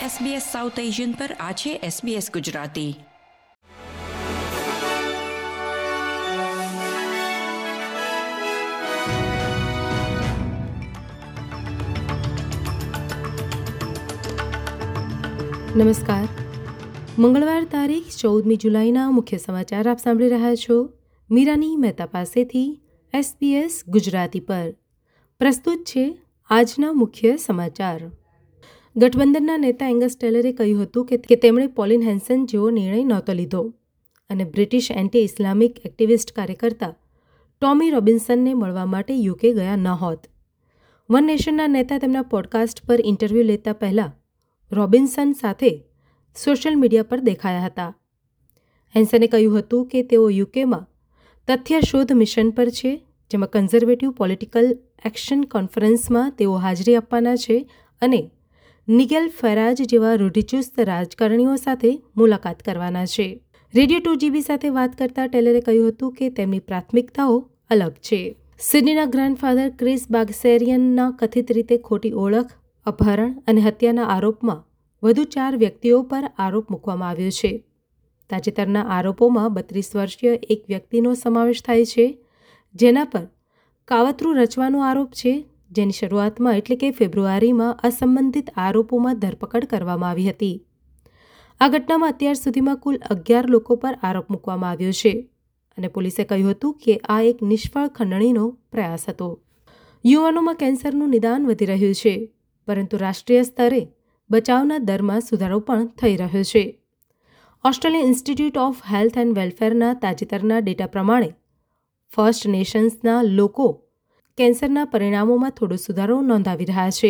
SBS south Asian પર આ છે SBS ગુજરાતી. નમસ્કાર. મંગળવાર તારીખ 14મી જુલાઈના મુખ્ય સમાચાર આપ સાંભળી રહ્યા છો મીરાની મહેતા પાસેથી SBS ગુજરાતી પર. પ્રસ્તુત છે આજના મુખ્ય સમાચાર. ગઠબંધનના નેતા એંગસ ટેલરે કહ્યું હતું કે તેમણે પોલિન હેન્સન જેવો નિર્ણય નહોતો લીધો અને બ્રિટિશ એન્ટી ઇસ્લામિક એક્ટિવિસ્ટ કાર્યકર્તા ટોમી રોબિન્સનને મળવા માટે યુકે ગયા ન હોત. વન નેશનના નેતા તેમના પોડકાસ્ટ પર ઇન્ટરવ્યૂ લેતા પહેલાં રોબિન્સન સાથે સોશિયલ મીડિયા પર દેખાયા હતા. હેન્સને કહ્યું હતું કે તેઓ યુકેમાં તથ્ય શોધ મિશન પર છે, જેમાં કન્ઝર્વેટિવ પોલિટિકલ એક્શન કોન્ફરન્સમાં તેઓ હાજરી આપવાના છે અને નિગેલ ફેરાજ જેવા રૂઢિચુસ્ત રાજકારણીઓ સાથે મુલાકાત કરવાના છે. રેડિયો 2GB સાથે વાત કરતા ટેલરે કહ્યું હતું કે તેમની પ્રાથમિકતાઓ અલગ છે. સિડનીના ગ્રાન્ડફાધર ક્રિસ બાગસેરિયનના કથિત રીતે ખોટી ઓળખ, અપહરણ અને હત્યાના આરોપમાં વધુ 4 વ્યક્તિઓ પર આરોપ મૂકવામાં આવ્યો છે. તાજેતરના આરોપોમાં 32 વર્ષીય એક વ્યક્તિનો સમાવેશ થાય છે, જેના પર કાવતરું રચવાનો આરોપ છે, જેની શરૂઆતમાં એટલે કે ફેબ્રુઆરીમાં અસંબંધિત આરોપોમાં ધરપકડ કરવામાં આવી હતી. આ ઘટનામાં અત્યાર સુધીમાં કુલ 11 લોકો પર આરોપ મૂકવામાં આવ્યો છે અને પોલીસે કહ્યું હતું કે આ એક નિષ્ફળ ખંડણીનો પ્રયાસ હતો. યુવાનોમાં કેન્સરનું નિદાન વધી રહ્યું છે, પરંતુ રાષ્ટ્રીય સ્તરે બચાવના દરમાં સુધારો પણ થઈ રહ્યો છે. Australian institute of health and વેલફેરના તાજેતરના ડેટા પ્રમાણે ફર્સ્ટ નેશન્સના લોકો કેન્સરના પરિણામોમાં થોડો સુધારો નોંધાવી રહ્યા છે.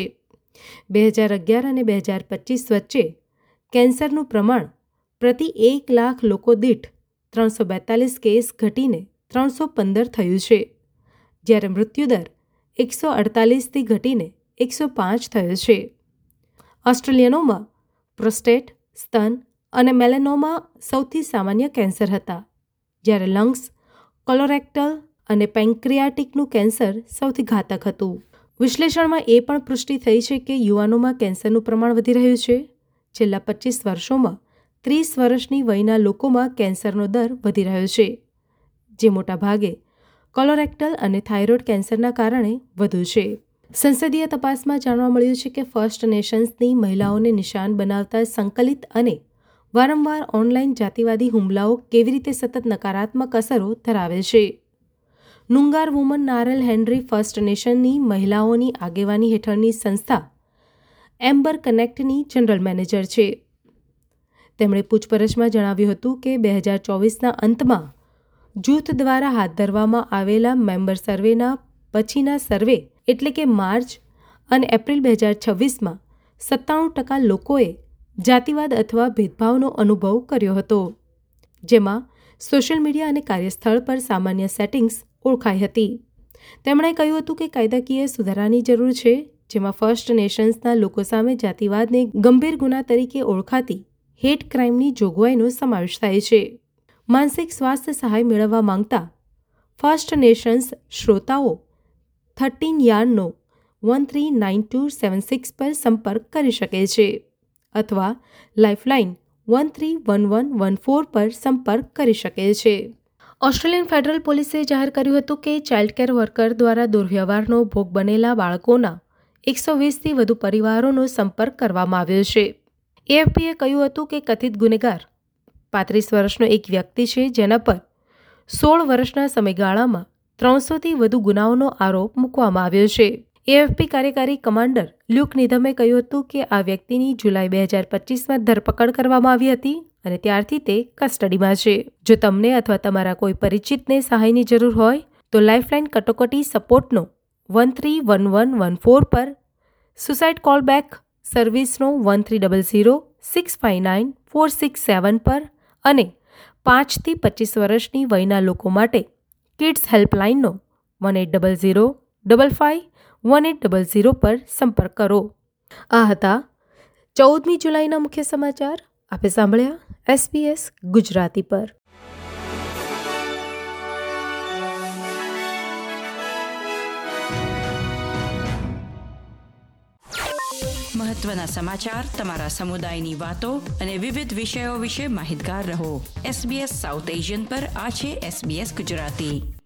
2011 અને 2025 વચ્ચે કેન્સરનું પ્રમાણ પ્રતિ 1 લાખ લોકો દીઠ 342 કેસ ઘટીને 315 થયું છે, જ્યારે મૃત્યુદર 148થી ઘટીને 105 થયો છે. ઓસ્ટ્રેલિયનોમાં પ્રોસ્ટેટ, સ્તન અને મેલેનોમા સૌથી સામાન્ય કેન્સર હતા, જ્યારે લંગ્સ, કોલોરેક્ટલ અને પેન્ક્રિયાટિકનું કેન્સર સૌથી ઘાતક હતું. વિશ્લેષણમાં એ પણ પુષ્ટિ થઈ છે કે યુવાનોમાં કેન્સરનું પ્રમાણ વધી રહ્યું છે. છેલ્લા 25 વર્ષોમાં 30 વર્ષની વયના લોકોમાં કેન્સરનો દર વધી રહ્યો છે, જે મોટાભાગે કોલોરેક્ટલ અને થાઇરોઇડ કેન્સરના કારણે વધુ છે. સંસદીય તપાસમાં જાણવા મળ્યું છે કે ફર્સ્ટ નેશન્સની મહિલાઓને નિશાન બનાવતા સંકલિત અને વારંવાર ઓનલાઈન જાતિવાદી હુમલાઓ કેવી રીતે સતત નકારાત્મક અસરો ધરાવે છે. Noongar woman Narelle Henry first નેશનની મહિલાઓની આગેવાની હેઠળની સંસ્થા એમ્બર કનેક્ટની જનરલ મેનેજર છે. તેમણે પૂછપરછમાં જણાવ્યું હતું કે 2024ના અંતમાં જૂથ દ્વારા હાથ ધરવામાં આવેલા મેમ્બર સર્વેના પછીના સર્વે એટલે કે માર્ચ અને એપ્રિલ 2026માં 97% લોકોએ જાતિવાદ અથવા ભેદભાવનો અનુભવ કર્યો હતો, જેમાં સોશિયલ મીડિયા અને કાર્યસ્થળ પર સામાન્ય સેટિંગ્સ ઓળખાઈ હતી. તેમણે કહ્યું હતું કે કાયદાકીય સુધારાની જરૂર છે, જેમાં ફર્સ્ટ નેશન્સના લોકો સામે જાતિવાદને ગંભીર ગુના તરીકે ઓળખાતી હેટ ક્રાઇમની જોગવાઈનો સમાવેશ થાય છે. માનસિક સ્વાસ્થ્ય સહાય મેળવવા માંગતા ફર્સ્ટ નેશન્સ શ્રોતાઓ 13 યાર્ડનો 139276 પર સંપર્ક કરી શકે છે અથવા લાઇફલાઇન 131114 પર સંપર્ક કરી શકે છે. ઓસ્ટ્રેલિયન ફેડરલ પોલીસે જાહેર કર્યું હતું કે ચાઇલ્ડ કેર વર્કર દ્વારા દુર્વ્યવહારનો ભોગ બનેલા બાળકોના 120થી વધુ પરિવારોનો સંપર્ક કરવામાં આવ્યો છે. એએફપીએ કહ્યું હતું કે કથિત ગુનેગાર 35 વર્ષનો એક વ્યક્તિ છે, જેના પર 16 વર્ષના સમયગાળામાં 300થી વધુ ગુનાઓનો આરોપ મૂકવામાં આવ્યો છે. એએફપી કાર્યકારી કમાન્ડર લ્યુક નિધમે કહ્યું હતું કે આ વ્યક્તિની જુલાઈ 2025માં ધરપકડ કરવામાં આવી હતી અને ત્યારથી તે કસ્ટડીમાં છે. જો તમને અથવા તમારા કોઈ પરિચિતને સહાયની જરૂર હોય તો લાઇફલાઇન કટોકટી સપોર્ટનો 131114 પર, સુસાઇડ કોલબેક સર્વિસનો 1300659467 પર અને 5થી 25 વર્ષની વયના લોકો માટે કિડ્સ હેલ્પલાઇનનો 1800551800 પર સંપર્ક કરો. આ હતા 14મી જુલાઈના મુખ્ય સમાચાર. આપે સાંભળ્યા SBS ગુજરાતી પર. મહત્વના સમાચાર, તમારા સમુદાયની વાતો અને વિવિધ વિષયો વિશે માહિતગાર રહો. SBS સાઉથ એશિયન પર આ છે SBS ગુજરાતી.